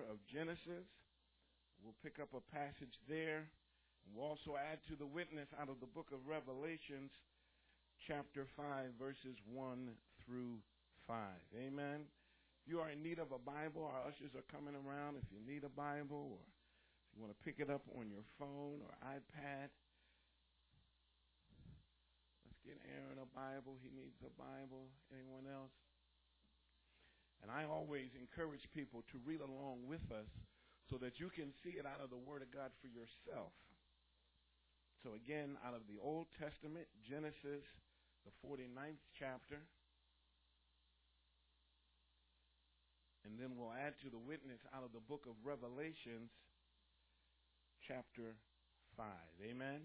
of Genesis. We'll pick up a passage there. We'll also add to the witness out of the book of Revelations, chapter 5, verses 1 through 5. Amen. If you are in need of a Bible, our ushers are coming around. If you need a Bible or if you want to pick it up on your phone or iPad, let's get Aaron a Bible. He needs a Bible. Anyone else? And I always encourage people to read along with us so that you can see it out of the Word of God for yourself. So again, out of the Old Testament, Genesis, the 49th chapter. And then we'll add to the witness out of the book of Revelations, chapter 5. Amen?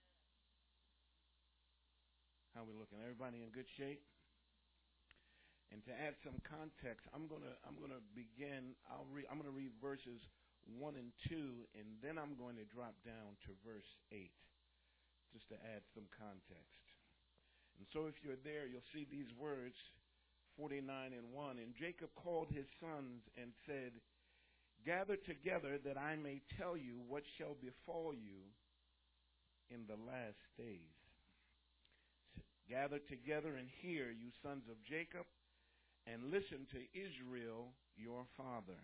How we looking? Everybody in good shape? And to add some context, I'm gonna begin. I'm gonna read verses 1 and 2, and then I'm going to drop down to verse 8, just to add some context. And so, if you're there, you'll see these words, 49 and 1. And Jacob called his sons and said, "Gather together that I may tell you what shall befall you in the last days. Gather together and hear, you sons of Jacob, and listen to Israel, your father."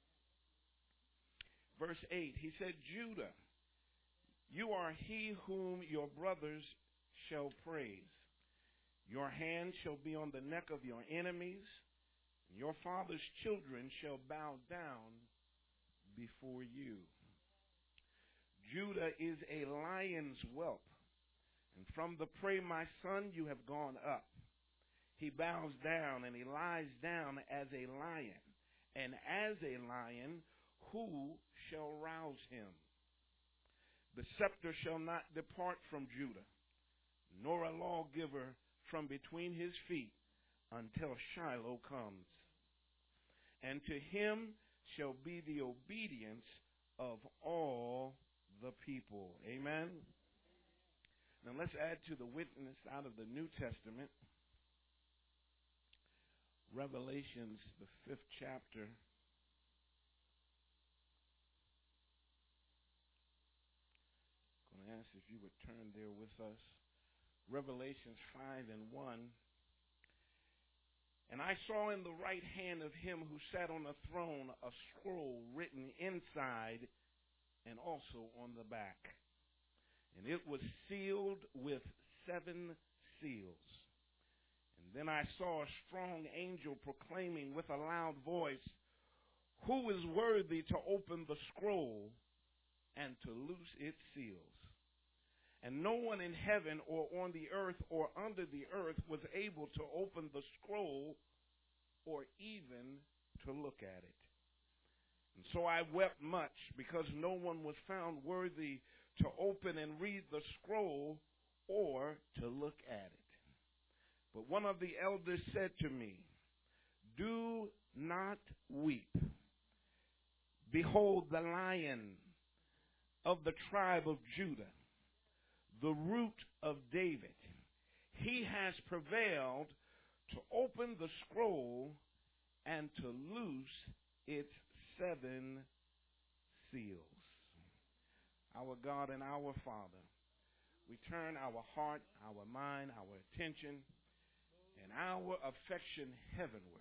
Verse 8, he said, "Judah, you are he whom your brothers shall praise. Your hand shall be on the neck of your enemies, and your father's children shall bow down before you. Judah is a lion's whelp, and from the prey, my son, you have gone up. He bows down and he lies down as a lion, and as a lion, who shall rouse him? The scepter shall not depart from Judah, nor a lawgiver from between his feet, until Shiloh comes. And to him shall be the obedience of all the people." Amen. Now let's add to the witness out of the New Testament. Revelations, the 5th chapter. I'm going to ask if you would turn there with us. Revelations 5 and 1. "And I saw in the right hand of him who sat on the throne a scroll written inside and also on the back. And it was sealed with 7 seals. And then I saw a strong angel proclaiming with a loud voice, 'Who is worthy to open the scroll and to loose its seals?' And no one in heaven or on the earth or under the earth was able to open the scroll or even to look at it. And so I wept much because no one was found worthy to open and read the scroll or to look at it. But one of the elders said to me, 'Do not weep. Behold, the Lion of the tribe of Judah, the root of David, he has prevailed to open the scroll and to loose its 7 seals.'" Our God and our Father, we turn our heart, our mind, our attention, and our affection heavenward.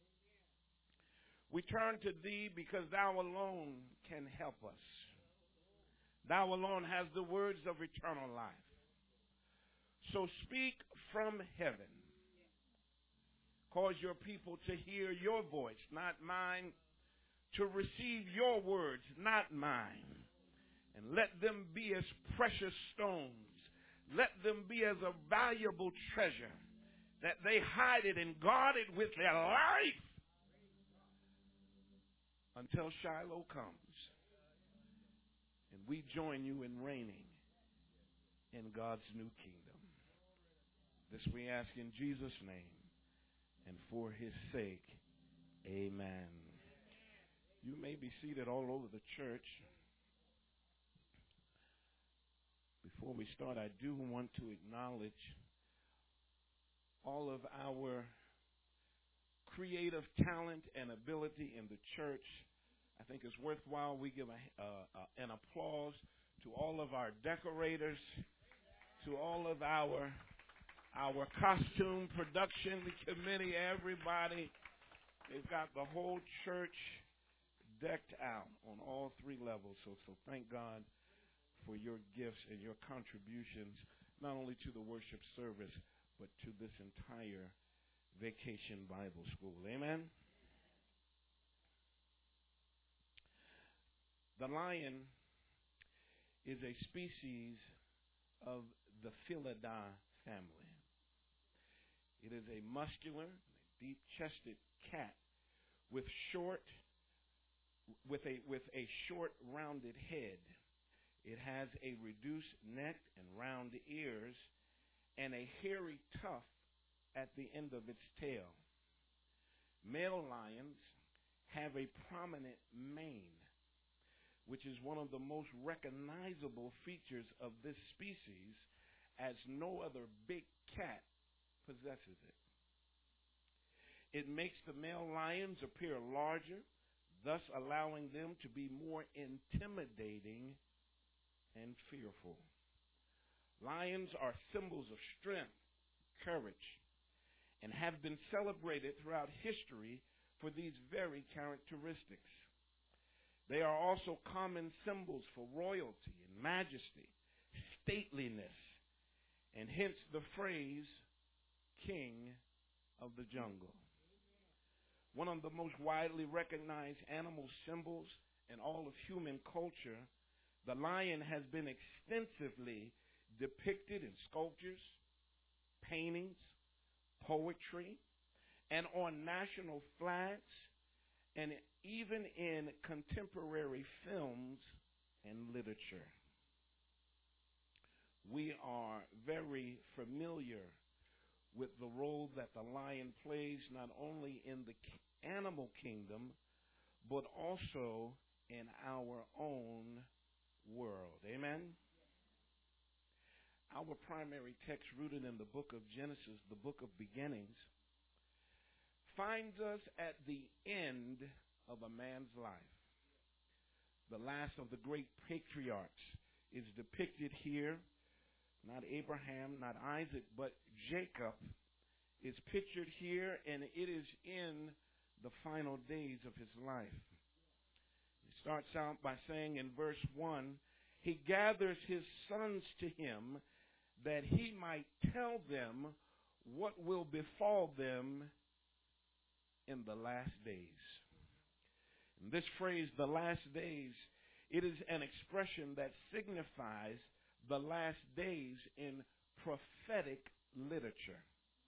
We turn to Thee because Thou alone can help us. Thou alone has the words of eternal life. So speak from heaven. Cause your people to hear your voice, not mine, to receive your words, not mine. And let them be as precious stones. Let them be as a valuable treasure, that they hide it and guard it with their life until Shiloh comes. And we join you in reigning in God's new kingdom. This we ask in Jesus' name and for his sake. Amen. You may be seated all over the church. Before we start, I do want to acknowledge all of our creative talent and ability in the church. I think it's worthwhile we give an applause to all of our decorators, to all of our costume production committee, everybody. They've got the whole church decked out on all three levels. So thank God for your gifts and your contributions, not only to the worship service, but to this entire Vacation Bible School. Amen? The lion is a species of the Felidae family. It is a muscular, deep-chested cat with a short, rounded head. It has a reduced neck and round ears and a hairy tuft at the end of its tail. Male lions have a prominent mane, which is one of the most recognizable features of this species, as no other big cat possesses it. It makes the male lions appear larger, thus allowing them to be more intimidating and fearful. Lions are symbols of strength, courage, and have been celebrated throughout history for these very characteristics. They are also common symbols for royalty and majesty, stateliness, and hence the phrase, king of the jungle. One of the most widely recognized animal symbols in all of human culture, the lion has been extensively depicted in sculptures, paintings, poetry, and on national flags, and even in contemporary films and literature. We are very familiar with the role that the lion plays not only in the animal kingdom, but also in our own world. Amen? Our primary text, rooted in the book of Genesis, the book of beginnings, finds us at the end of a man's life. The last of the great patriarchs is depicted here. Not Abraham, not Isaac, but Jacob is pictured here, and it is in the final days of his life. He starts out by saying in verse 1, he gathers his sons to him that he might tell them what will befall them in the last days. And this phrase, the last days, it is an expression that signifies the last days in prophetic literature.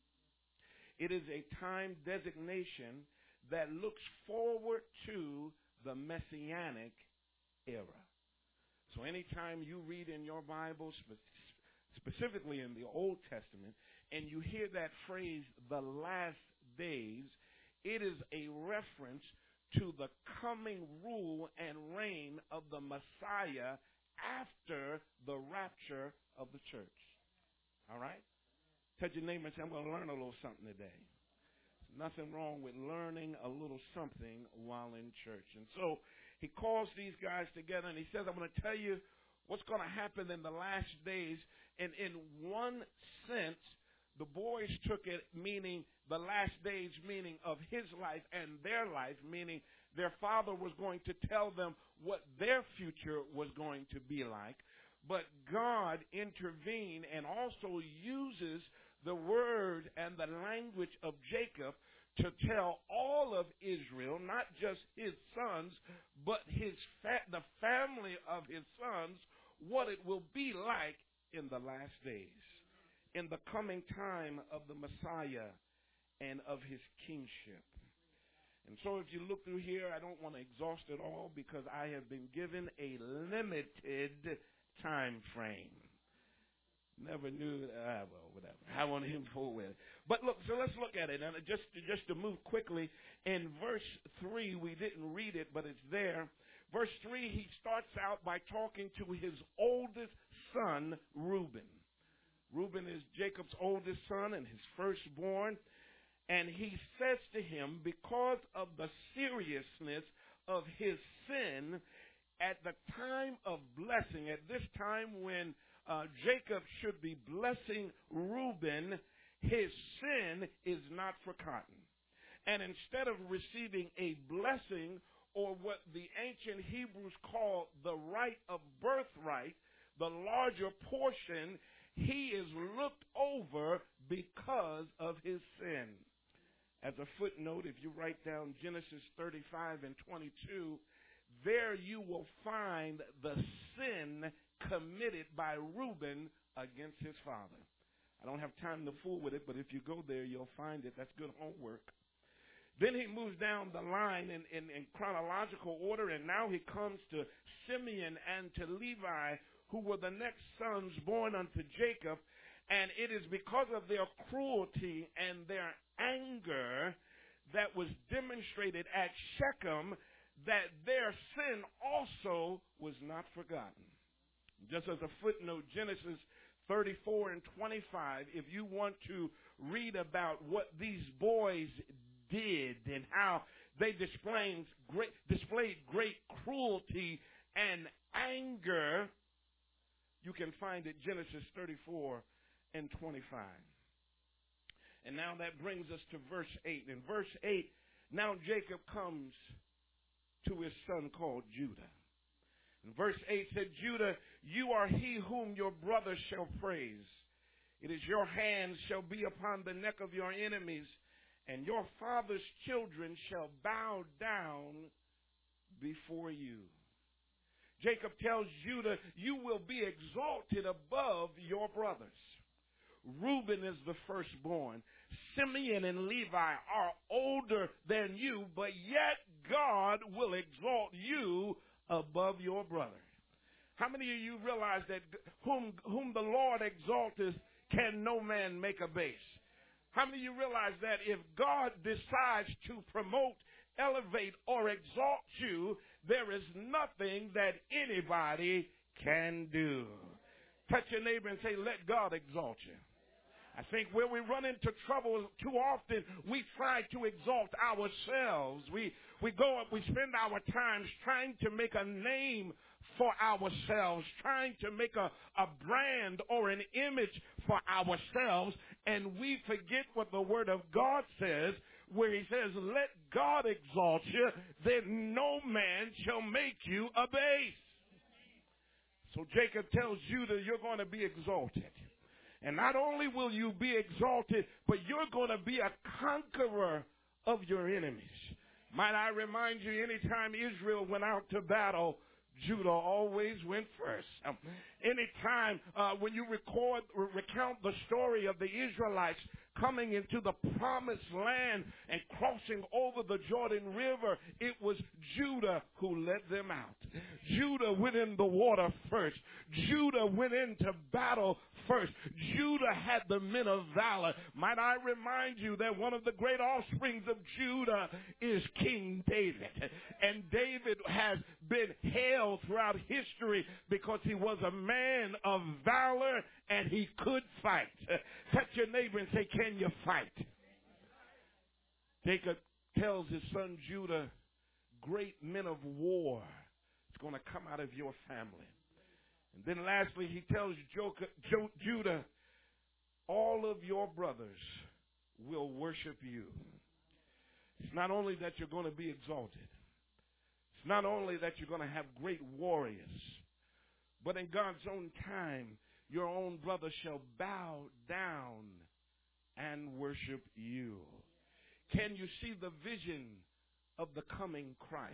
It is a time designation that looks forward to the Messianic era. So anytime you read in your Bible, specifically in the Old Testament, and you hear that phrase, the last days, it is a reference to the coming rule and reign of the Messiah after the rapture of the church. All right? Touch your neighbor and say, I'm going to learn a little something today. There's nothing wrong with learning a little something while in church. And so he calls these guys together and he says, I'm going to tell you what's going to happen in the last days. And in one sense, the boys took it meaning the last days, meaning of his life and their life, meaning their father was going to tell them what their future was going to be like. But God intervened and also uses the word and the language of Jacob to tell all of Israel, not just his sons, but the family of his sons, what it will be like in the last days, in the coming time of the Messiah and of his kingship. And so if you look through here, I don't want to exhaust it all because I have been given a limited time frame. Never knew, well, whatever. I want him forward. But look, so let's look at it. And just to move quickly, in verse 3, we didn't read it, but it's there. Verse 3, he starts out by talking to his oldest son, Reuben. Reuben is Jacob's oldest son and his firstborn. And he says to him, because of the seriousness of his sin at the time of blessing, at this time when Jacob should be blessing Reuben, his sin is not forgotten. And instead of receiving a blessing, or what the ancient Hebrews call the right of birthright, the larger portion, he is looked over because of his sin. As a footnote, if you write down Genesis 35 and 22, there you will find the sin committed by Reuben against his father. I don't have time to fool with it, but if you go there, you'll find it. That's good homework. Then he moves down the line in chronological order, and now he comes to Simeon and to Levi, who were the next sons born unto Jacob. And it is because of their cruelty and their anger that was demonstrated at Shechem that their sin also was not forgotten. Just as a footnote, Genesis 34 and 25, if you want to read about what these boys did and how they displayed great cruelty and anger, you can find it Genesis 34 and 25. And now that brings us to verse 8. In verse 8, now Jacob comes to his son called Judah. And verse 8 said, Judah, you are he whom your brother shall praise. It is your hand shall be upon the neck of your enemies, and your father's children shall bow down before you. Jacob tells Judah, you will be exalted above your brothers. Reuben is the firstborn. Simeon and Levi are older than you, but yet God will exalt you above your brother. How many of you realize that whom the Lord exalteth can no man make a base? How many of you realize that if God decides to promote, elevate, or exalt you, there is nothing that anybody can do? Touch your neighbor and say, let God exalt you. I think where we run into trouble too often, we try to exalt ourselves. We spend our time trying to make a name for ourselves, trying to make a brand or an image for ourselves, and we forget what the Word of God says, where he says, let God exalt you, then no man shall make you a base. So Jacob tells Judah, you're going to be exalted. And not only will you be exalted, but you're going to be a conqueror of your enemies. Might I remind you, anytime Israel went out to battle, Judah always went first. Anytime when you recount the story of the Israelites coming into the promised land and crossing over the Jordan River, it was Judah who led them out. Judah went in the water first. Judah went into battle first. Judah had the men of valor. Might I remind you that one of the great offsprings of Judah is King David. And David has been hailed throughout history because he was a man of valor and he could fight. Touch your neighbor and say, can you fight? Jacob tells his son Judah, great men of war is going to come out of your family. And then lastly, he tells Judah, all of your brothers will worship you. It's not only that you're going to be exalted. It's not only that you're going to have great warriors, but in God's own time, your own brother shall bow down and worship you. Can you see the vision of the coming Christ?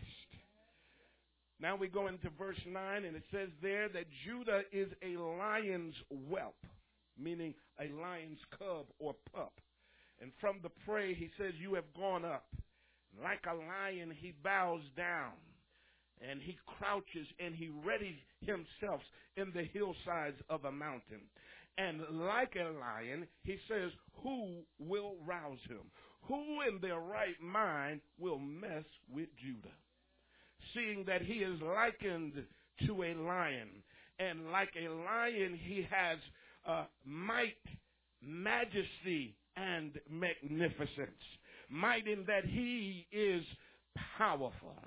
Now we go into verse 9, and it says there that Judah is a lion's whelp, meaning a lion's cub or pup. And from the prey, he says, you have gone up. Like a lion, he bows down, and he crouches, and he readies himself in the hillsides of a mountain. And like a lion, he says, who will rouse him? Who in their right mind will mess with Judah? Seeing that he is likened to a lion. And like a lion, he has might, majesty, and magnificence. Might in that he is powerful.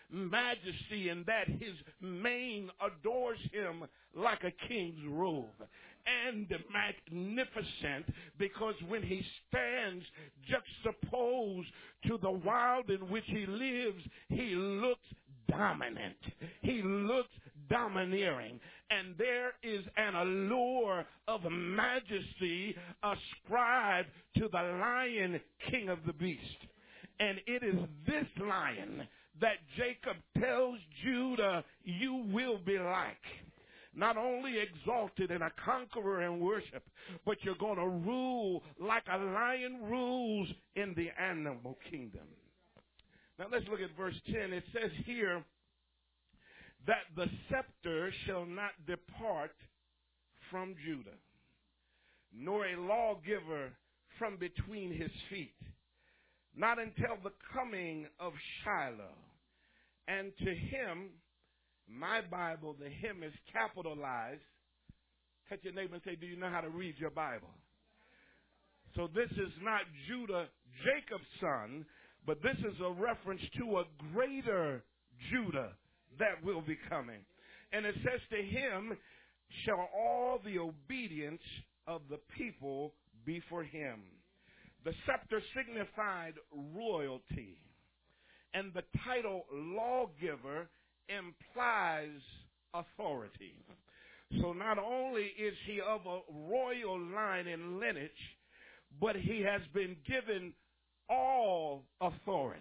majesty, and that his mane adores him like a king's robe. And magnificent, because when he stands juxtaposed to the world in which he lives, he looks dominant. He looks domineering. And there is an allure of majesty ascribed to the Lion, King of the beast. And it is this lion that Jacob tells Judah, you will be like. Not only exalted and a conqueror in worship, but you're going to rule like a lion rules in the animal kingdom. Now let's look at verse 10. It says here that the scepter shall not depart from Judah, nor a lawgiver from between his feet, not until the coming of Shiloh. And to him, my Bible, the him is capitalized. Touch your neighbor and say, do you know how to read your Bible? So this is not Judah, Jacob's son, but this is a reference to a greater Judah that will be coming. And it says, to him shall all the obedience of the people be for him. The scepter signified royalty, and the title lawgiver implies authority. So not only is he of a royal line and lineage, but he has been given all authority.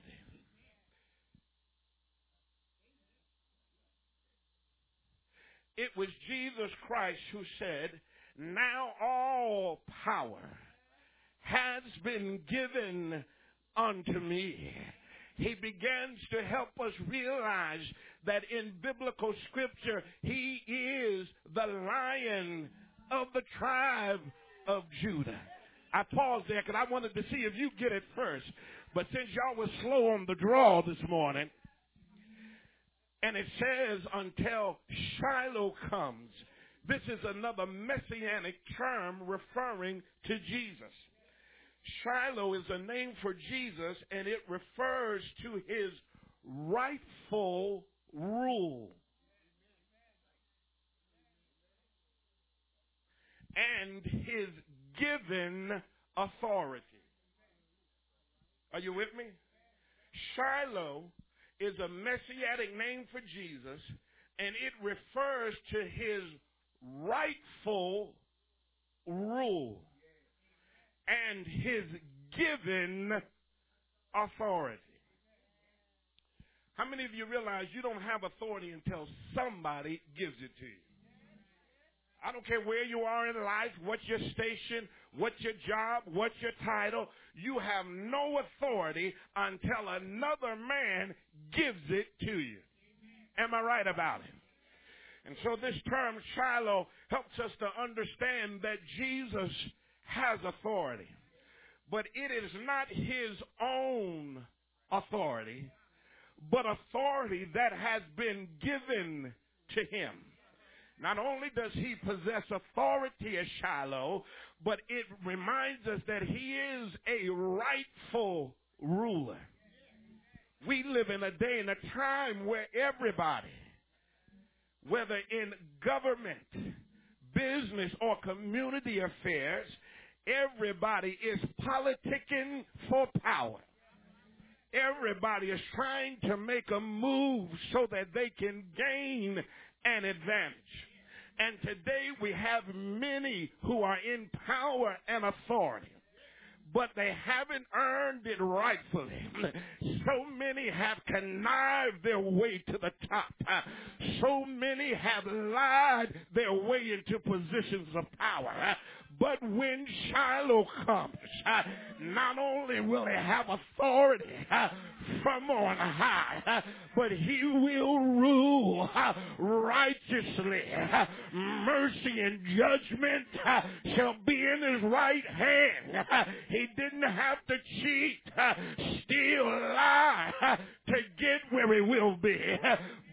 It was Jesus Christ who said, now all power has been given unto me. He begins to help us realize that in biblical scripture, he is the Lion of the tribe of Judah. I paused there because I wanted to see if you get it first. But since y'all was slow on the draw this morning, and it says until Shiloh comes, this is another messianic term referring to Jesus. Shiloh is a name for Jesus, and it refers to his rightful rule and his given authority. Are you with me? Shiloh is a messianic name for Jesus, and it refers to his rightful rule and his given authority. How many of you realize you don't have authority until somebody gives it to you? I don't care where you are in life, what's your station, what's your job, what's your title. You have no authority until another man gives it to you. Am I right about it? And so this term Shiloh helps us to understand that Jesus has authority. But it is not his own authority, but authority that has been given to him. Not only does he possess authority as Shiloh, but it reminds us that he is a rightful ruler. We live in a day and a time where everybody, whether in government, business, or community affairs, everybody is politicking for power. Everybody is trying to make a move so that they can gain an advantage. And today we have many who are in power and authority, but they haven't earned it rightfully. So many have connived their way to the top. So many have lied their way into positions of power. But when Shiloh comes, not only will he have authority from on high, but he will rule righteously. Mercy and judgment shall be in his right hand. He didn't have to cheat, steal, lie to get where he will be.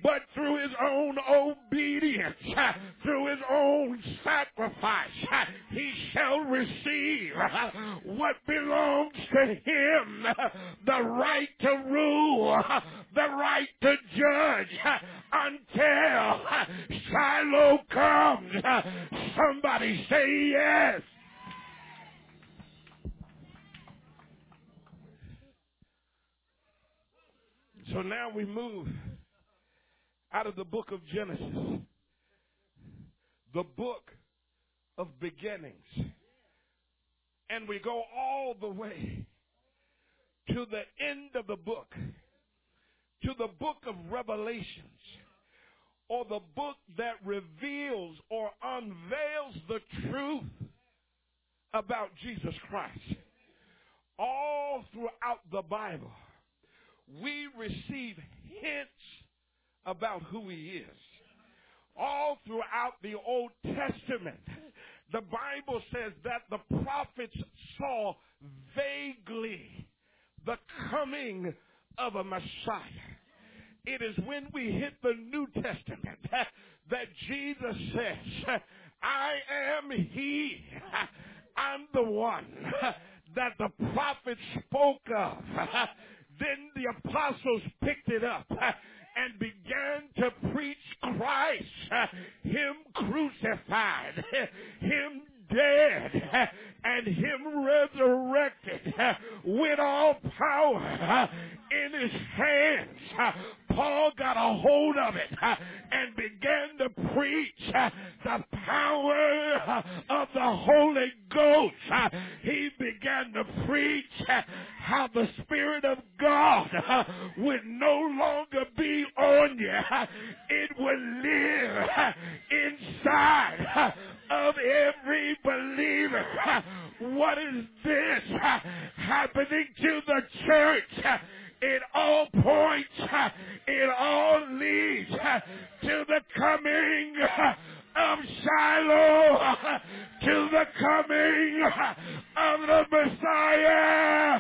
but through his own obedience, through his own sacrifice, he shall receive what belongs to him, the right to rule, the right to judge, until Shiloh comes. Somebody say yes. So now we move out of the book of Genesis, the book of beginnings, and we go all the way to the end of the book, to the book of Revelations, or the book that reveals or unveils the truth about Jesus Christ. All throughout the Bible, we receive hints about who he is. All throughout the Old Testament, the Bible says that the prophets saw vaguely the coming of a Messiah. It is when we hit the New Testament that Jesus says, I am he. I'm the one that the prophets spoke of. Then the apostles picked it up and began to preach Christ, him crucified, him dead, and him resurrected with all power in his hands. Paul got a hold of it and began to preach the power of the Holy Ghost. He began to preach how the Spirit of God would no longer be on you. It would live inside of every believer. What is this happening to the church? It all points, it all leads to the coming of Shiloh, to the coming of the Messiah.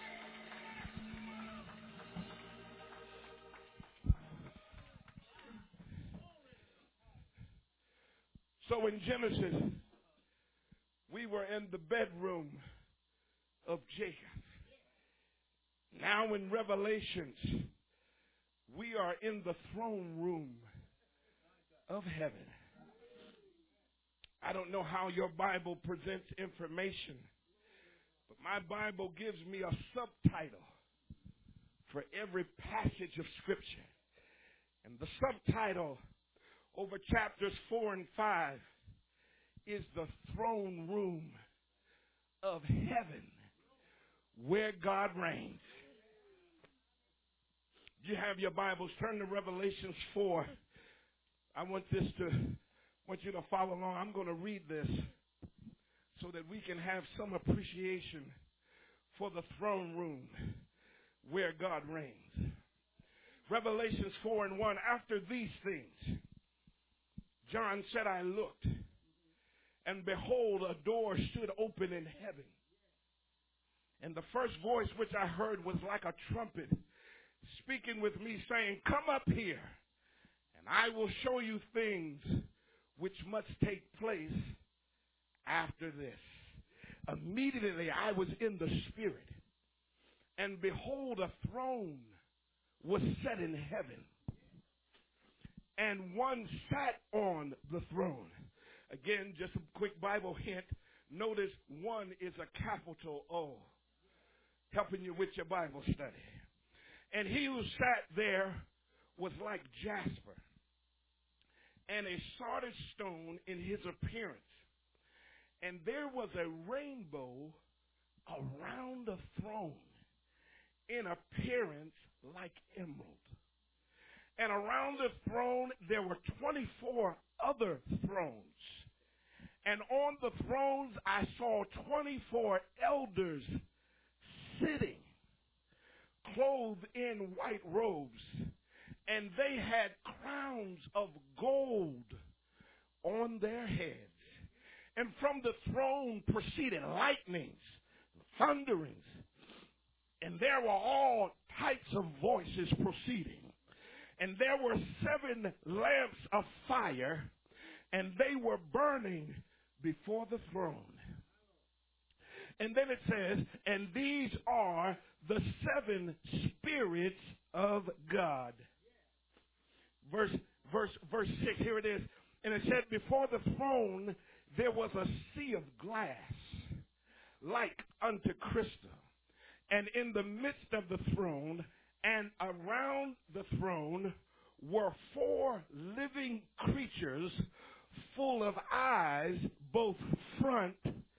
So in Genesis, we were in the bedroom of Jacob. Now in Revelations, we are in the throne room of heaven. I don't know how your Bible presents information, but my Bible gives me a subtitle for every passage of Scripture. And the subtitle over chapters 4 and 5 is the throne room of heaven where God reigns. You have your Bibles, turn to Revelations 4. I want you to follow along. I'm going to read this so that we can have some appreciation for the throne room where God reigns. Revelations 4 and 1. After these things, John said, I looked, and behold, a door stood open in heaven. And the first voice which I heard was like a trumpet speaking with me, saying, come up here, and I will show you things which must take place after this. Immediately I was in the Spirit, and behold, a throne was set in heaven, and one sat on the throne. Again, just a quick Bible hint. Notice one is a capital O, helping you with your Bible study. And he who sat there was like jasper and a sardis stone in his appearance. And there was a rainbow around the throne in appearance like emerald. And around the throne there were 24 other thrones. And on the thrones I saw 24 elders sitting, clothed in white robes, and they had crowns of gold on their heads. And from the throne proceeded lightnings, thunderings, and there were all types of voices proceeding. And there were 7 lamps of fire, and they were burning before the throne. And then it says, and these are the 7 spirits of God. Verse 6, here it is. And it said, before the throne there was a sea of glass, like unto crystal. And in the midst of the throne and around the throne were 4 living creatures full of eyes, both front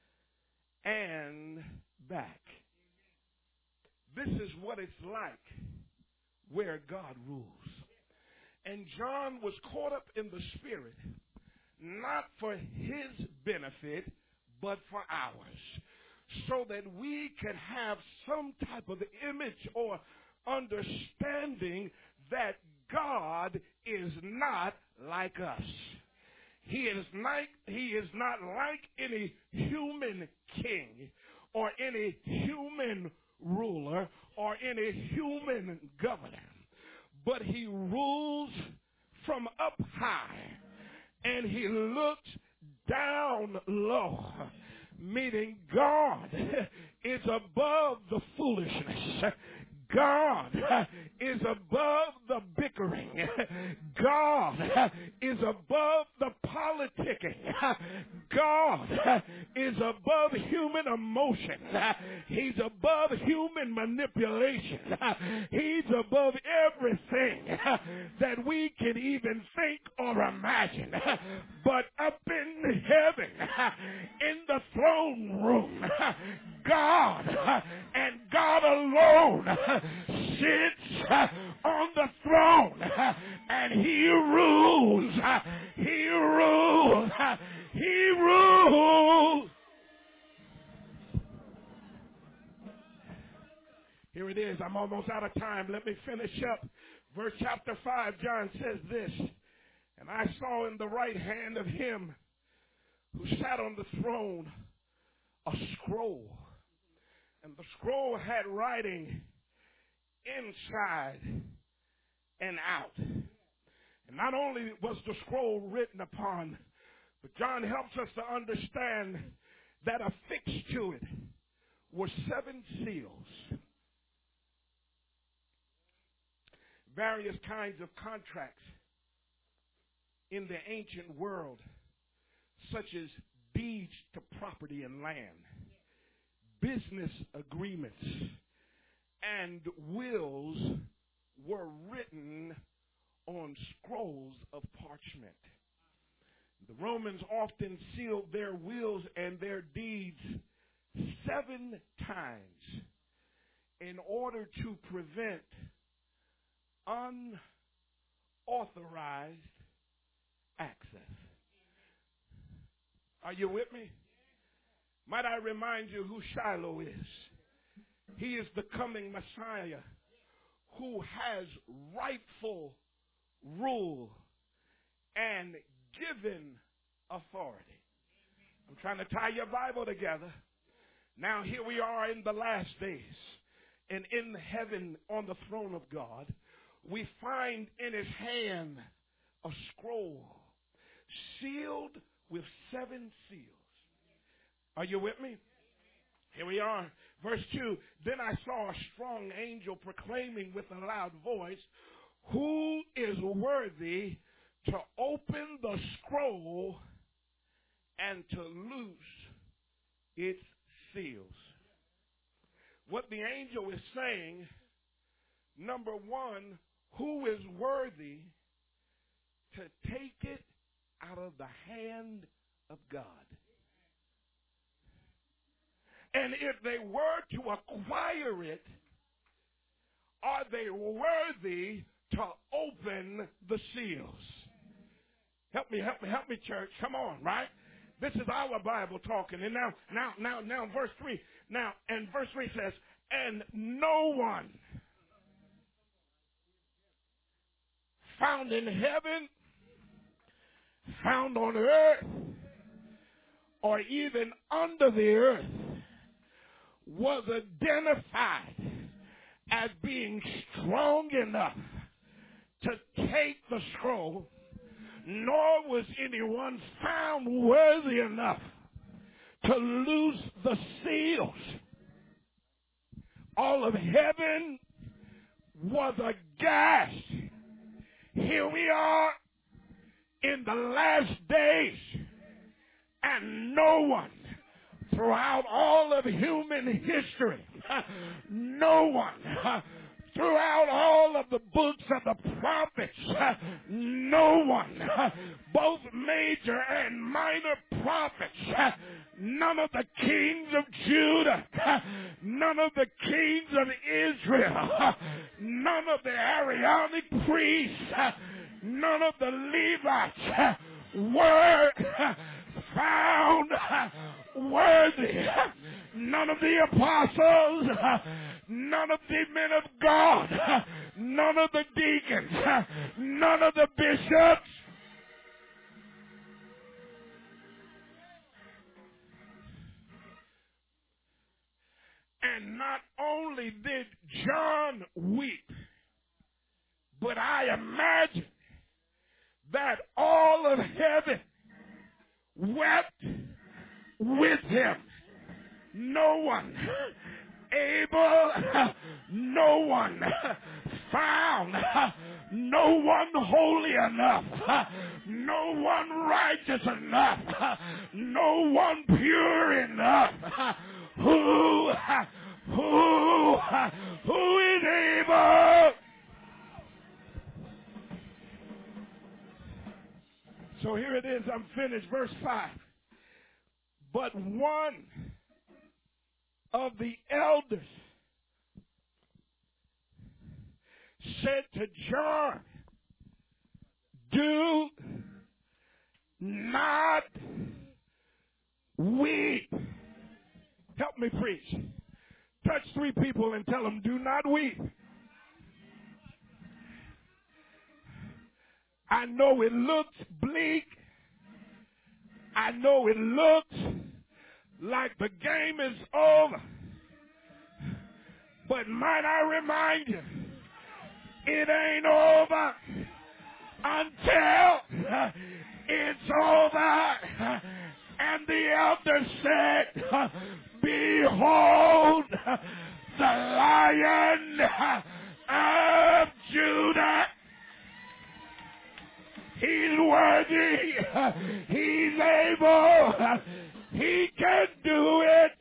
and back. This is what it's like where God rules. And John was caught up in the Spirit, not for his benefit, but for ours, so that we can have some type of image or understanding that God is not like us. He is not like any human king or any human ruler or any human governor. But he rules from up high and he looks down low, meaning God is above the foolishness. God is above the bickering. God is above the politicking. God is above human emotion. He's above human manipulation. He's above everything that we can even think or imagine. But up in heaven, in the throne room, God and God alone sits on the throne, and he rules. He rules. He rules. Here it is. I'm almost out of time. Let me finish up. Verse chapter 5, John says this, and I saw in the right hand of him who sat on the throne a scroll. And the scroll had writing inside and out. And not only was the scroll written upon, but John helps us to understand that affixed to it were 7 seals. Various kinds of contracts in the ancient world, such as deeds to property and land, business agreements, and wills were written on scrolls of parchment. The Romans often sealed their wills and their deeds 7 times in order to prevent unauthorized access. Are you with me? Might I remind you who Shiloh is? He is the coming Messiah who has rightful rule and given authority. I'm trying to tie your Bible together. Now here we are in the last days, and in heaven on the throne of God, we find in his hand a scroll sealed with 7 seals. Are you with me? Here we are. Verse 2, then I saw a strong angel proclaiming with a loud voice, who is worthy to open the scroll and to loose its seals? What the angel is saying, number one, who is worthy to take it out of the hand of God? And if they were to acquire it, are they worthy to open the seals? Help me, church. Come on, right? This is our Bible talking. And now, verse 3. Now, and verse 3 says, and no one found in heaven, found on earth, or even under the earth was identified as being strong enough to take the scroll, nor was anyone found worthy enough to loose the seals. All of heaven was aghast. Here we are in the last days, and no one throughout all of human history, no one throughout all of the books of the prophets, no one, both major and minor prophets, none of the kings of Judah, none of the kings of Israel, none of the Aaronic priests, none of the Levites were found worthy. None of the apostles, none of the men of God, none of the deacons, none of the bishops. And not only did John weep, but I imagine that all of heaven wept with him. No one able, no one found, no one holy enough, no one righteous enough, no one pure enough. Who is able? So here it is, I'm finished, verse 5. But one of the elders said to John, do not weep. Help me preach. Touch 3 people and tell them, do not weep. I know it looks bleak. I know it looks like the game is over. But might I remind you, it ain't over until it's over. And the elder said, behold, the Lion of Judah. He's worthy. He's able. He can do it.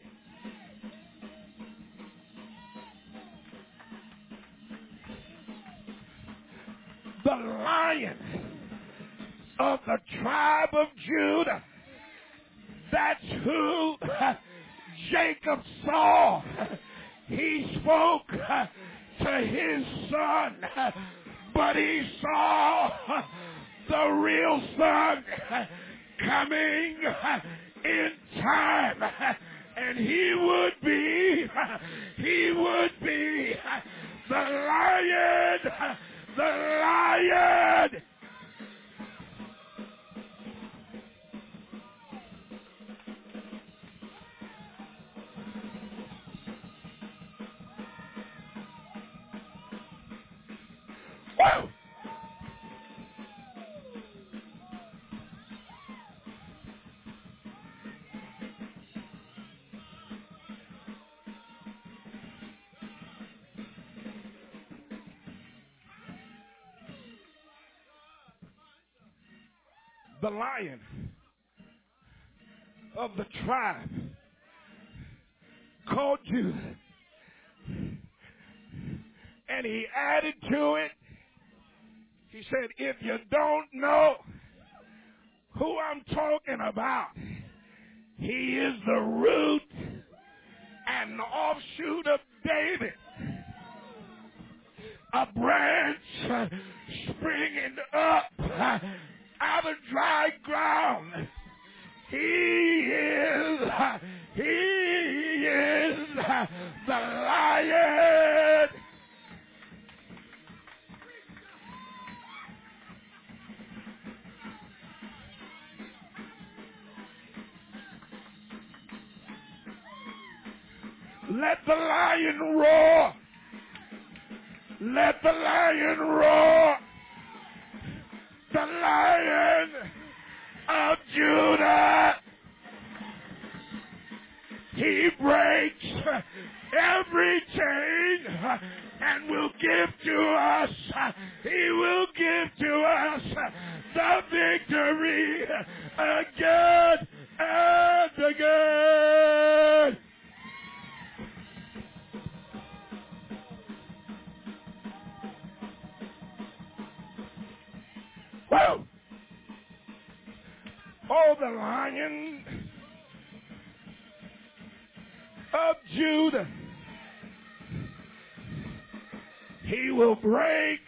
The Lion of the tribe of Judah. That's who Jacob saw. He spoke to his son, but he saw the real son coming in time, and he would be the Lion, the Lion. Woo! The Lion of the tribe called Judah, and he added to it. He said, if you don't know who I'm talking about, he is the root and the offshoot of David, a branch springing up out of dry ground. He is the Lion. Let the lion roar. Let the lion roar. the Lion of Judah. He breaks every chain and will give to us. He will give to us the victory again and again. Woo! Oh, the Lion of Judah. He will break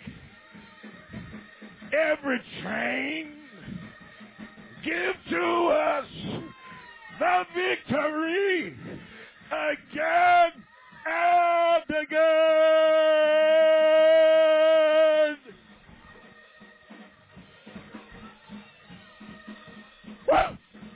every chain, give to us the victory again and again. Woo!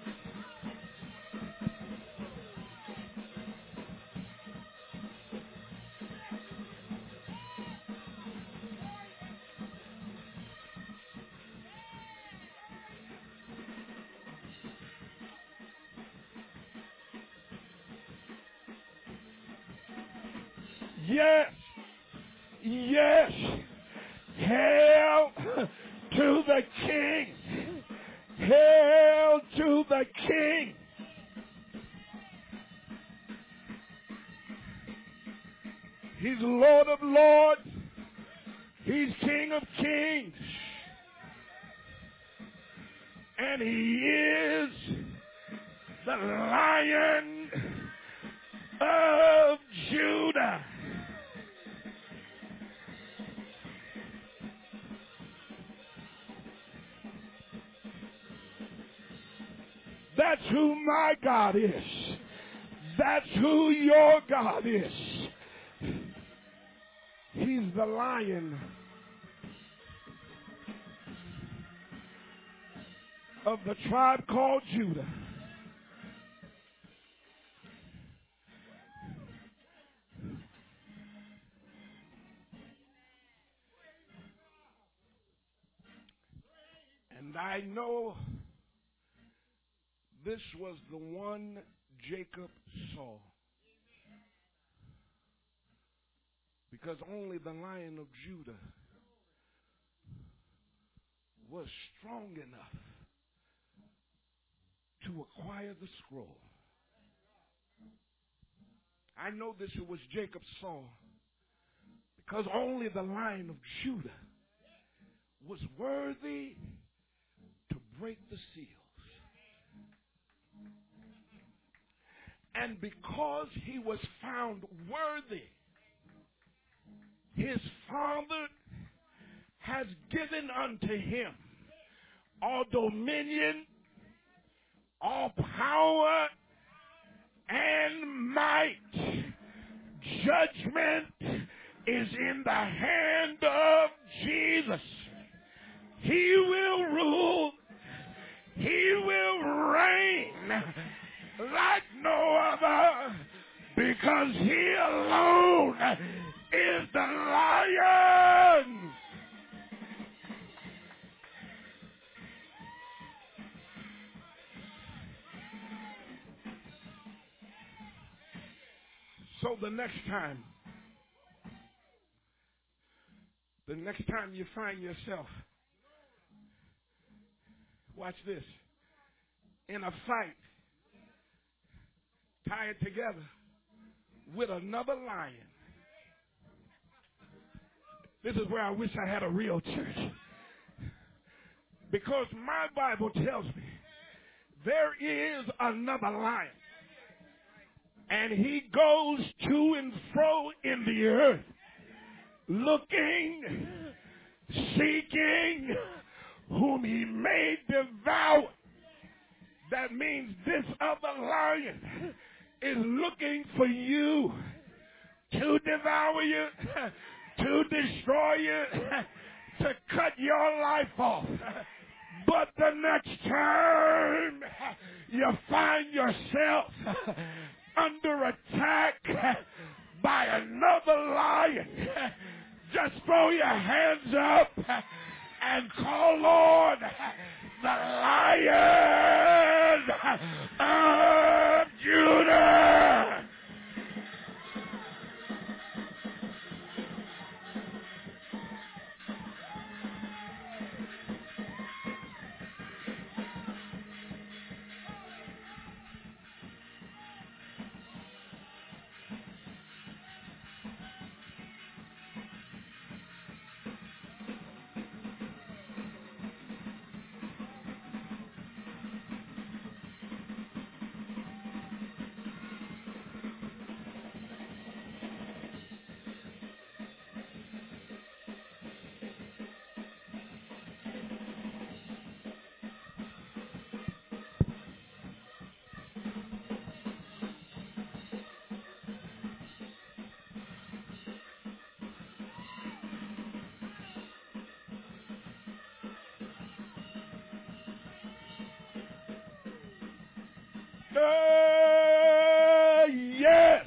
Yes, yes, hail to the King, hail to the King. He's Lord of Lords, He's King of Kings, and He is the Lion of Judah. That's who my God is. That's who your God is. He's the Lion of the tribe called Judah. And I know this was the one Jacob saw, because only the Lion of Judah was strong enough to acquire the scroll. I know this was Jacob's saw because only the Lion of Judah was worthy to break the seals. And because he was found worthy, his Father has given unto him all dominion, all power, and might. Judgment is in the hand of Jesus. He will rule. He will reign like no other, because He alone is the Lion. So the next time you find yourself, watch this, in a fight, tied together with another lion. This is where I wish I had a real church. Because my Bible tells me there is another lion. And he goes to and fro in the earth, looking, seeking whom he may devour. That means this other lion is looking for you to devour you, to destroy you, to cut your life off. But the next time you find yourself under attack by another lion, just throw your hands up and call on the Lion of Judah. Yes.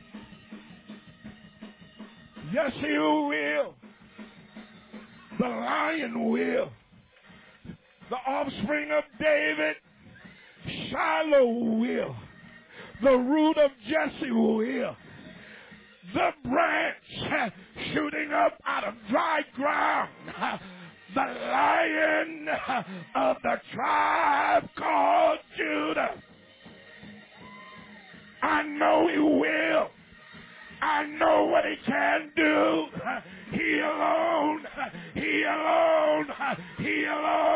Yes, he will. The Lion will. The offspring of David, Shiloh will. The root of Jesse will. The branch shooting up out of dry ground. The Lion of the tribe called Judah. I know he will. I know what he can do. He alone, he alone, he alone.